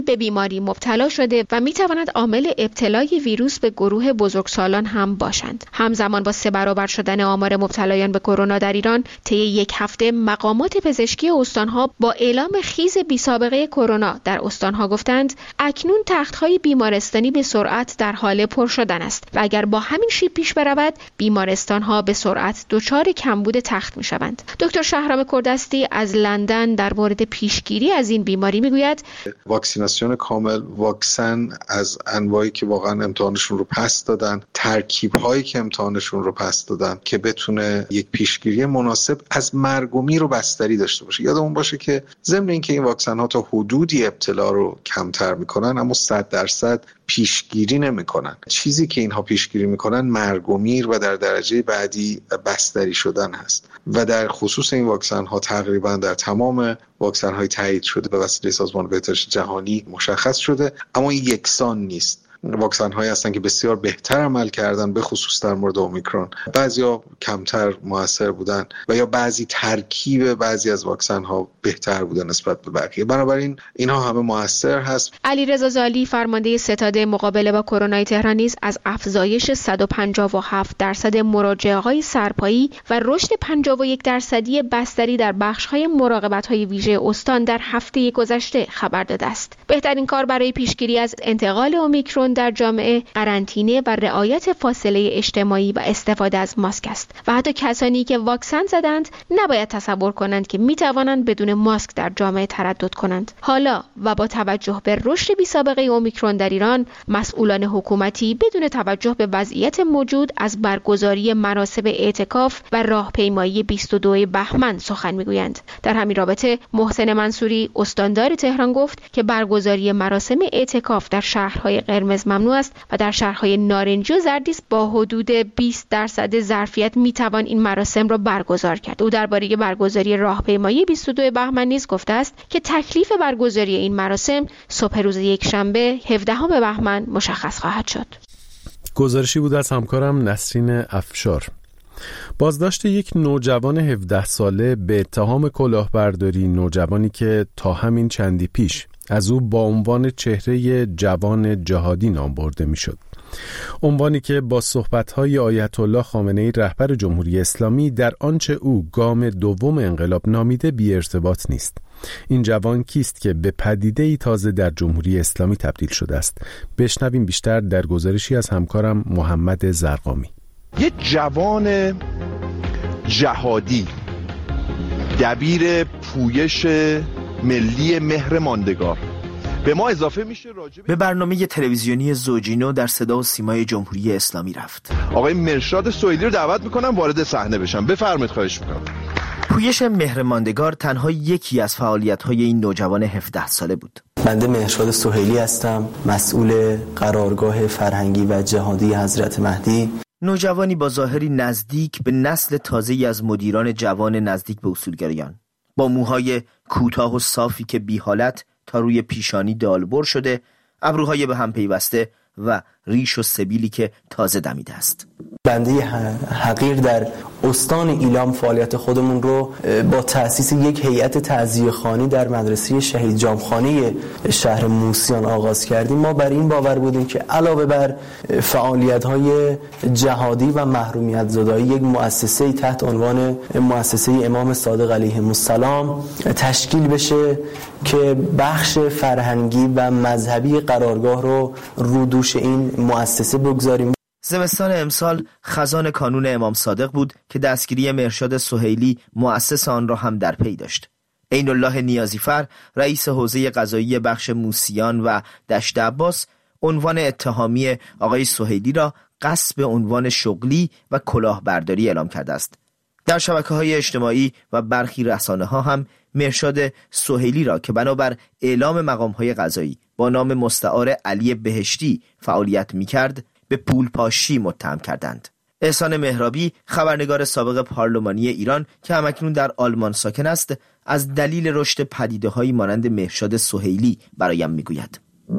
به بیماری مبتلا شده و میتواند عامل ابتلای ویروس به گروه بزرگسالان هم باشند. همزمان با 3 برابر شدن آمار مبتلایان به کرونا در ایران، طی یک هفته مقامات پزشکی استانها با اعلام خیز بی‌سابقه کرونا در استانها گفتند اکنون تخت‌های بیمارستانی به سرعت در حال پر شدن است و اگر با همین شیب پیش برود بیمارستانها به سرعت دچار کمبود تخت می‌شوند. دکتر شهرام کردستی از لندن در مورد پیشگیری از این بیماری میگوید واکسیناسیون کامل، واکسن از انواعی که واقعا امتحانشون رو پس دادن، ترکیب‌هایی که امتحانشون رو پس دادن که بتونه یک پیشگیری مناسب از مرگ و میر و بستری داشته باشه. یادمون باشه که ضمن اینکه این واکسن‌ها تا حدودی ابتلا رو کمتر میکنن اما 100% پیشگیری نمیکنن. چیزی که اینها پیشگیری میکنن مرگ و میر و در درجه بعدی بستری شدن هست و در خصوص این واکسن ها تقریبا در تمام واکسن های تایید شده به وسیله سازمان بهداشت جهانی مشخص شده، اما یکسان نیست. واکسن هایی هستن که بسیار بهتر عمل کردن، به خصوص در مورد اومیکرون بعضیا کمتر موثر بودن و یا بعضی ترکیب بعضی از واکسن ها بهتر بودن نسبت به بقیه. بنابراین اینها همه موثر هست. علیرضا زالی فرمانده ستاد مقابله با کرونا تهران نیز از افزایش 157% مراجعه های سرپایی و رشد 51% بستری در بخش های مراقبت های ویژه استان در هفته گذشته خبر داده است. بهترین کار برای پیشگیری از انتقال اومیکرون در جامعه قرنطینه و رعایت فاصله اجتماعی و استفاده از ماسک است و حتی کسانی که واکسن زدند نباید تصور کنند که می توانند بدون ماسک در جامعه تردد کنند. حالا و با توجه به رشد بی‌سابقه اومیکرون در ایران، مسئولان حکومتی بدون توجه به وضعیت موجود از برگزاری مراسم اعتکاف و راهپیمایی 22 بهمن سخن میگویند. در همین رابطه محسن منصوری استاندار تهران گفت که برگزاری مراسم اعتکاف در شهرهای قرمز ممنوع است و در شهرهای نارنجی و زردیس با حدود 20% ظرفیت میتوان این مراسم را برگزار کرد. او درباره برگزاری راهپیمایی 22 بهمن نیز گفته است که تکلیف برگزاری این مراسم صبح روز یکشنبه 17 بهمن مشخص خواهد شد. گزارشی بود از همکارم نسرین افشار. بازداشت یک نوجوان 17 ساله به اتهام کلاهبرداری، نوجوانی که تا همین چندی پیش از او با عنوان چهره جوان جهادی نام برده میشد. عنوانی که با صحبت‌های آیت الله خامنه‌ای رهبر جمهوری اسلامی در آنچه او گام دوم انقلاب نامیده بی ارتباط نیست. این جوان کیست که به پدیده‌ای تازه در جمهوری اسلامی تبدیل شده است؟ بشنویم بیشتر در گزارشی از همکارم محمد زرقامی. یک جوان جهادی، دبیر پویش ملی مهر ماندگار، به ما اضافه میشه به برنامه تلویزیونی زوجینو در صدا و سیمای جمهوری اسلامی رفت. آقای مرشاد سهیلی رو دعوت میکنم وارد صحنه بشن. بفرمایید، خواهش میکنم. پویش مهر ماندگار تنها یکی از فعالیت‌های این نوجوان 17 ساله بود. بنده مرشاد سهیلی هستم، مسئول قرارگاه فرهنگی و جهادی حضرت مهدی. نوجوانی با ظاهری نزدیک به نسل تازه‌ای از مدیران جوان نزدیک به اصولگرایان، با موهای کوتاه و صافی که بی حالت تا روی پیشانی دالبر شده، ابروهای به هم پیوسته و ریش و سبیلی که تازه دمیده است. بنده حقیر در استان ایلام فعالیت خودمون رو با تأسیس یک هیئت تعزیه‌خوانی در مدرسه شهید جامخانه شهر موسیان آغاز کردیم. ما بر این باور بودیم که علاوه بر فعالیت‌های جهادی و محرومیت زدایی، یک مؤسسه‌ای تحت عنوان مؤسسه امام صادق علیه السلام تشکیل بشه که بخش فرهنگی و مذهبی قرارگاه رو دوش این مؤسسه بگذاریم. زمستان امسال خزان کانون امام صادق بود که دستگیری مرشاد سهیلی مؤسس آن را هم در پی داشت. عین الله نیازیفر، رئیس حوزه قضایی بخش موسیان و دشت عباس، عنوان اتهامی آقای سهیلی را غصب عنوان شغلی و کلاهبرداری اعلام کرده است. در شبکه‌های اجتماعی و برخی رسانه‌ها هم مرشاد سهیلی را که بنابر اعلام مقام‌های قضایی با نام مستعار علی بهشتی فعالیت می‌کرد به پول پاشی متهم کردند. احسان مهرابی، خبرنگار سابق پارلمانی ایران که همکنون در آلمان ساکن است، از دلیل رشد پدیده‌هایی مانند مرشاد سهیلی برایم میگوید.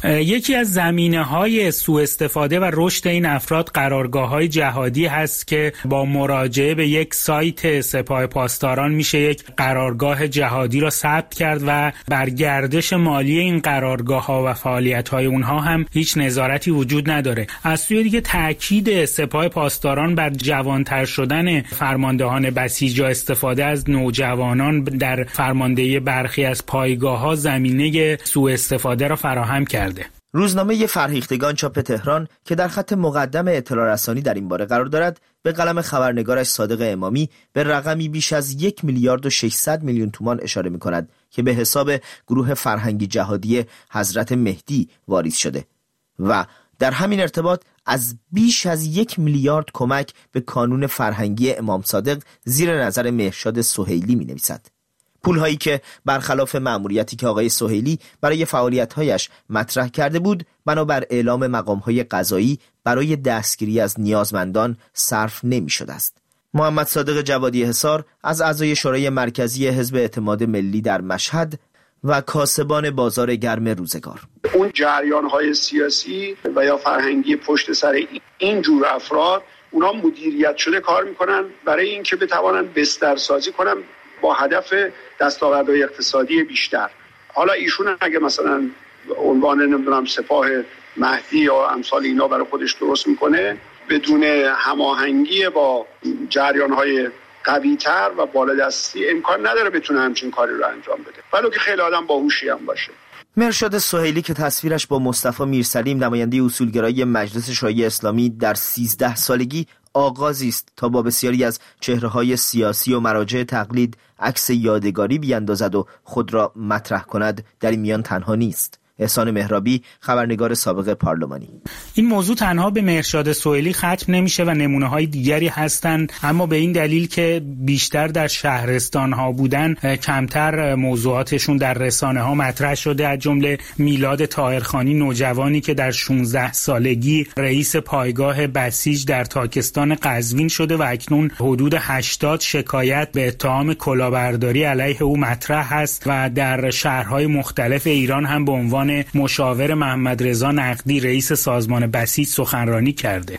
یکی از زمینه‌های سوء استفاده و رشد این افراد قرارگاه‌های جهادی هست که با مراجعه به یک سایت سپاه پاسداران میشه یک قرارگاه جهادی را ثبت کرد و بر گردش مالی این قرارگاه‌ها و فعالیت‌های اونها هم هیچ نظارتی وجود نداره. از سوی دیگه تاکید سپاه پاسداران بر جوانتر شدن فرماندهان بسیج و استفاده از نوجوانان در فرماندهی برخی از پایگاه‌ها زمینه سوء استفاده را فراهم کرده. روزنامه فرهیختگان چاپ تهران که در خط مقدم اطلاع رسانی در این باره قرار دارد، به قلم خبرنگارش صادق امامی به رقمی بیش از 1 میلیارد و 600 میلیون تومان اشاره می‌کند که به حساب گروه فرهنگی جهادی حضرت مهدی واریز شده و در همین ارتباط از بیش از 1 میلیارد کمک به کانون فرهنگی امام صادق زیر نظر مهرشاد سهیلی می‌نویسد. پول‌هایی که برخلاف مأموریتی که آقای سهیلی برای فعالیت‌هایش مطرح کرده بود، بنابر اعلام مقام‌های قضایی برای دستگیری از نیازمندان صرف نمی‌شده است. محمد صادق جوادی حصار از اعضای شورای مرکزی حزب اعتماد ملی در مشهد و کاسبان بازار گرم روزگار: اون جریان‌های سیاسی و یا فرهنگی پشت سر این جور افراد، اونا مدیریت شده کار می‌کنن برای اینکه بتوانن بسترسازی کنن با هدف دستاوردهای اقتصادی بیشتر. حالا ایشون اگه مثلا عنوان نمیدونم سپاه مهدی یا امثال اینا برای خودش درست میکنه، بدون هماهنگی با جریان‌های قوی‌تر و بالادستی امکان نداره بتونه همچین کاری رو انجام بده، ولو که خیلی آدم باهوشی هم باشه. مهرشاد سهیلی که تصویرش با مصطفی میرسلیم نماینده اصولگرایی مجلس شورای اسلامی در 13 سالگی آغازی است تا با بسیاری از چهره‌های سیاسی و مراجع تقلید عکس یادگاری بیاندازد و خود را مطرح کند، در این میان تنها نیست. احسان مهرابی، خبرنگار سابق پارلمانی: این موضوع تنها به مهرشاد سهیلی ختم نمیشه و نمونه‌های دیگری هستند، اما به این دلیل که بیشتر در شهرستان‌ها بودن کمتر موضوعاتشون در رسانه‌ها مطرح شده. از جمله میلاد طاهرخانی، نوجوانی که در 16 سالگی رئیس پایگاه بسیج در تاکستان قزوین شده و اکنون حدود 80 شکایت به اتهام کلاهبرداری علیه او مطرح است و در شهرهای مختلف ایران هم به عنوان مشاور محمد رضا نقدی رئیس سازمان بسیج سخنرانی کرده.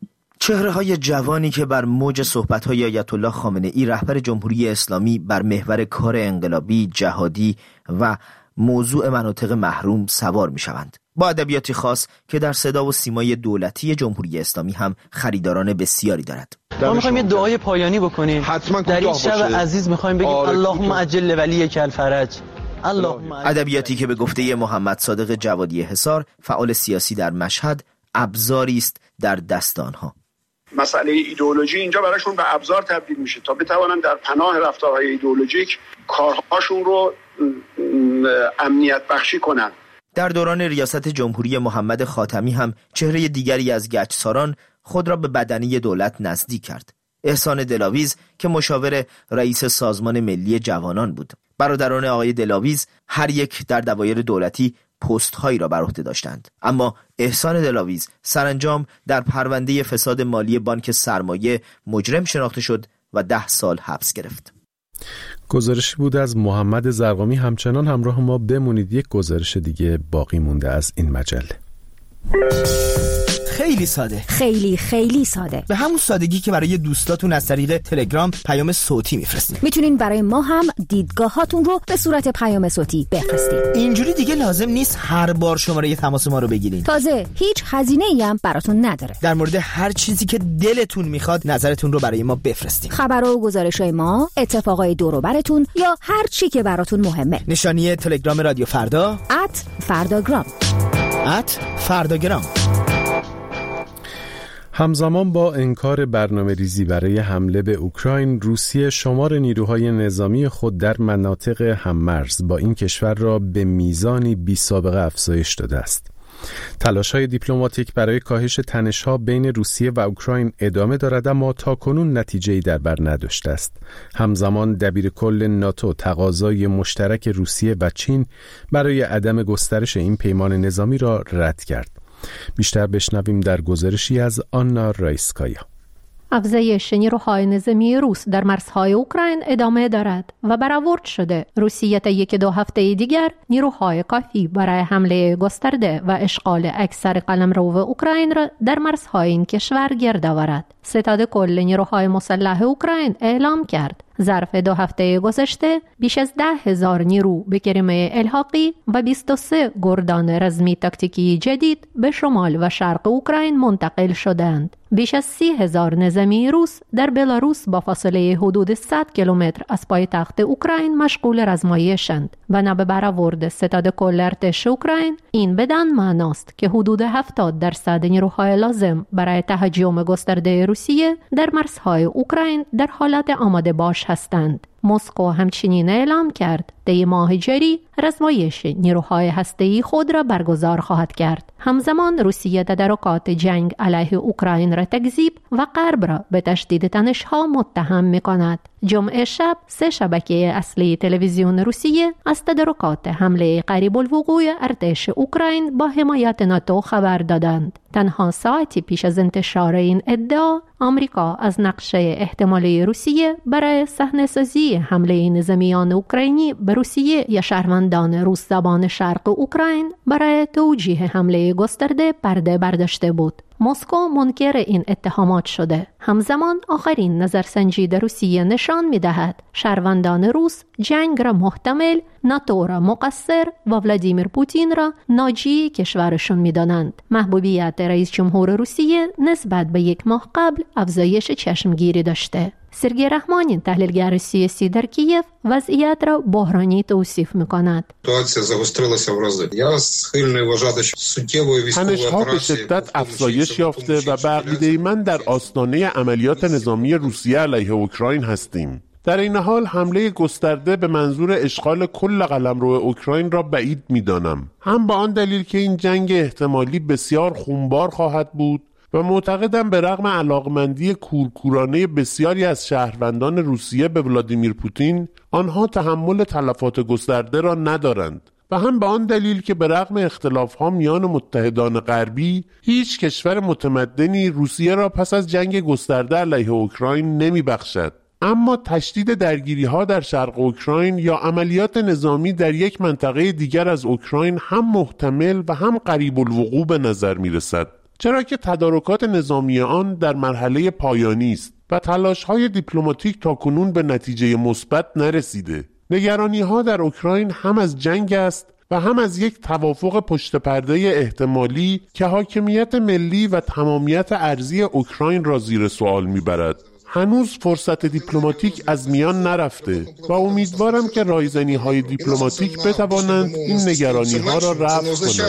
چهره‌های جوانی که بر موج صحبت‌های آیت الله خامنه‌ای رهبر جمهوری اسلامی بر محور کار انقلابی، جهادی و موضوع مناطق محروم سوار می‌شوند، با ادبیاتی خاص که در صدا و سیمای دولتی جمهوری اسلامی هم خریداران بسیاری دارد. ما می‌خوایم یه دعای پایانی بکنیم. حتما در این شب عزیز می‌خوایم بگیم اللهم عجل ولیک الفرج. ادبیاتی که به گفته محمد صادق جوادی حصار، فعال سیاسی در مشهد، ابزاری است در دست آنها. مسئله ایدئولوژی اینجا براشون به ابزار تبدیل میشه تا بتوانن در پناه رفتارهای ایدئولوژیک کارهاشون رو امنیت بخشی کنن. در دوران ریاست جمهوری محمد خاتمی هم چهره دیگری از گچساران خود را به بدنه دولت نزدیک کرد: احسان دلاویز که مشاور رئیس سازمان ملی جوانان بود. برادران آقای دلاویز هر یک در دوایر دولتی پست هایی را بر عهده داشتند، اما احسان دلاویز سرانجام در پرونده فساد مالی بانک سرمایه مجرم شناخته شد و 10 سال حبس گرفت. گزارشی بود از محمد زرقامی. همچنان همراه ما بمونید، یک گزارش دیگه باقی مونده از این مجله. خیلی ساده، خیلی ساده، به همون سادگی که برای دوستاتون از طریق تلگرام پیام صوتی میفرستین. میتونین برای ما هم دیدگاهاتون رو به صورت پیام صوتی بفرستین. اینجوری دیگه لازم نیست هر بار شماره تماس ما رو بگیرین. تازه هیچ هزینه‌ای هم براتون نداره. در مورد هر چیزی که دلتون میخواد نظرتون رو برای ما بفرستین. خبرها و گزارش‌های ما، اتفاقای دور و براتون یا هر چی که براتون مهمه. نشانی تلگرام رادیو فردا @فرداگرام. @فرداگرام. همزمان با انکار برنامه‌ریزی برای حمله به اوکراین، روسیه شمار نیروهای نظامی خود در مناطق هممرز با این کشور را به میزانی بی‌سابقه افزایش داده است. تلاش‌های دیپلماتیک برای کاهش تنش‌ها بین روسیه و اوکراین ادامه دارد، اما تاکنون نتیجه‌ای در بر نداشته است. همزمان دبیرکل ناتو تقاضای مشترک روسیه و چین برای عدم گسترش این پیمان نظامی را رد کرد. بیشتر بشنویم در گزارشی از آنا رایسکایا. افزایش نیروهای نظامی روس در مرزهای اوکراین ادامه دارد و برآورد شده روسیه تا 1-2 هفته دیگر نیروهای کافی برای حمله گسترده و اشغال اکثر قلمرو اوکراین را در مرزهای این کشور گرد آورد. ستاد کل نیروهای مسلح اوکراین اعلام کرد ظرف 2 هفته گذشته بیش از 10,000 نیرو به کریمه الحاقی و 23 گردان رزمی تاکتیکی جدید به شمال و شرق اوکراین منتقل شدند. بیش از 30,000 نظامی روس در بلاروس با فاصله حدود 100 کیلومتر از پایتخت اوکراین مشغول رزمایشند و نه به برآورد ستاد کل ارتش اوکراین این بدان معناست که حدود 70% نیروهای لازم برای تهاجم گسترده روسیه در مرزهای اوکراین در حالت آماده باش هستند. مسکو همچنین اعلام کرد طی ماه جاری رزمایش نیروهای هسته‌ای خود را برگزار خواهد کرد. همزمان روسیه تدارکات جنگ علیه اوکراین را تکذیب و غرب را به تشدید تنش‌ها متهم می‌کند. جمعه شب 3 شبکه اصلی تلویزیون روسیه از تدارکات حمله قریب الوقوع ارتش اوکراین با حمایت ناتو خبر دادند. تنها ساعتی پیش از انتشار این ادعا آمریکا از نقشه احتمالی روسیه برای صحنه‌سازی حمله نظامیان اوکراینی به روسیه یا شهروندان روس زبان شرق اوکراین برای توجیه حمله گسترده پرده برداشته بود. مسکو منکر این اتهامات شده. همزمان آخرین نظرسنجی در روسیه نشان می‌دهد شهروندان روس جنگ را محتمل، ناتو را مقصر و ولادیمیر پوتین را ناجی کشورشون می‌دانند. محبوبیت رئیس جمهور روسیه نسبت به 1 ماه قبل افزایش چشمگیری داشته. سرگئی رحمانین تحلیلگر سیاسی در کیف وضعیت را بحرانی توصیف می‌کند. تنش‌ها به شدت افزایش یافته و به عقیده من در آستانه عملیات نظامی روسیه علیه اوکراین هستیم. در این حال حمله گسترده به منظور اشغال کل قلمرو اوکراین را بعید می‌دانم. هم به آن دلیل که این جنگ احتمالی بسیار خونبار خواهد بود و معتقدم به رغم علاقمندی کورکورانه بسیاری از شهروندان روسیه به ولادیمیر پوتین، آنها تحمل تلفات گسترده را ندارند و هم به آن دلیل که به رغم اختلاف‌ها میان متحدان غربی، هیچ کشور متمدنی روسیه را پس از جنگ گسترده علیه اوکراین نمی‌بخشد. اما تشدید درگیری‌ها در شرق اوکراین یا عملیات نظامی در یک منطقه دیگر از اوکراین هم محتمل و هم قریب الوقوع به نظر می‌رسد، چرا که تدارکات نظامی آن در مرحله پایانی است و تلاش‌های دیپلماتیک تاکنون به نتیجه مثبت نرسیده. نگرانی‌ها در اوکراین هم از جنگ است و هم از یک توافق پشت پرده احتمالی که حاکمیت ملی و تمامیت ارضی اوکراین را زیر سوال می‌برد. هنوز فرصت دیپلماتیک از میان نرفته و امیدوارم که رایزنی‌های دیپلماتیک بتوانند این نگرانی‌ها را رفع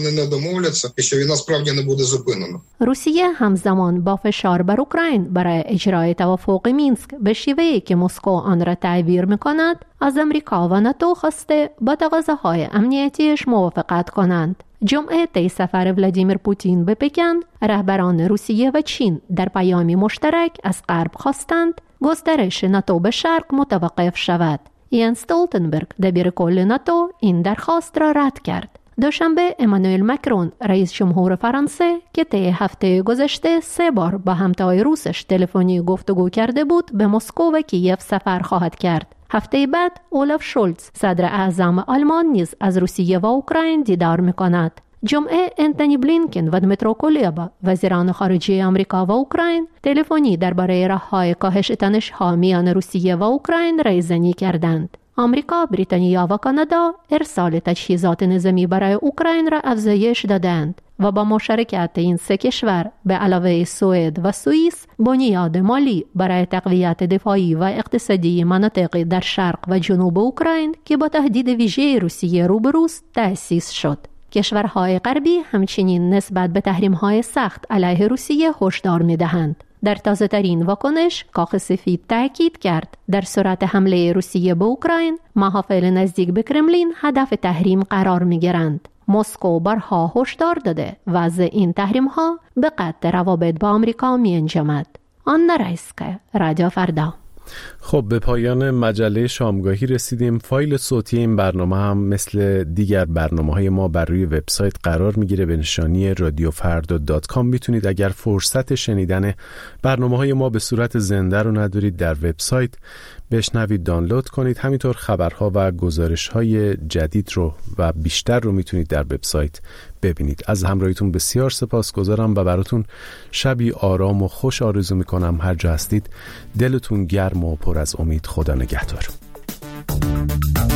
کنند. روسیه همزمان با فشار بر اوکراین برای اجرای توافق مینسک به شیوهی که مسکو آن را تعبیر می‌کند، از امریکا و ناتو خواسته با تقاضاهای امنیتیش موافقت کنند. جمعه طی سفر ولادیمیر پوتین به پکن، رهبران روسیه و چین در پیامی مشترک از غرب خواستند گسترش ناتو به شرق متوقف شود. یان استولتنبرگ دبیر کل ناتو این درخواست را رد کرد. دوشنبه امانوئل مکرون رئیس جمهور فرانسه که طی هفته گذشته 3 بار با همتای روسش تلفنی گفتگو کرده بود به مسکو و کیف سفر خواهد کرد. هفته بعد اولاف شولز صدر اعظم آلمان نیز از روسیه و اوکراین دیدار می‌کند. جمعه انتونی بلینکن و دمیترو کولبا وزیران خارجه آمریکا و اوکراین تلفنی درباره راه‌های کاهش تنش‌ها میان روسیه و اوکراین رایزنی کردند. آمریکا، بریتانیا و کانادا ارسال تجهیزات نظامی برای اوکراین را افزایش دادند و با مشارکت این 3 کشور به علاوه سوئد و سوئیس بنیاد مالی برای تقویت دفاعی و اقتصادی مناطق در شرق و جنوب اوکراین که با تهدید ویژه روسیه روبروست تأسیس شد. کشورهای غربی همچنین نسبت به تحریم‌های سخت علیه روسیه هشدار می‌دهند. در تازه‌ترین واکنش کاخ سفید تاکید کرد در صورت حمله روسیه به اوکراین محافل نزدیک به کرملین هدف تحریم قرار می‌گیرند. مسکو بارها هشدار داده وضع این تحریم‌ها به قطع روابط با آمریکا می‌انجامد. آنا رایسکا، رادیو فردا. خب به پایان مجله شامگاهی رسیدیم. فایل صوتی این برنامه هم مثل دیگر برنامه‌های ما بر روی وبسایت قرار میگیره به نشانی radiofrda.com. میتونید اگر فرصت شنیدن برنامه‌های ما به صورت زنده رو ندارید در وبسایت بشنوید، دانلود کنید. همینطور خبرها و گزارش‌های جدید رو و بیشتر رو میتونید در وبسایت ببینید. از همراهیتون بسیار سپاسگزارم و براتون شبی آرام و خوش آرزو میکنم. هر جا هستید دلتون گرم و پر از امید. خدا نگهدار.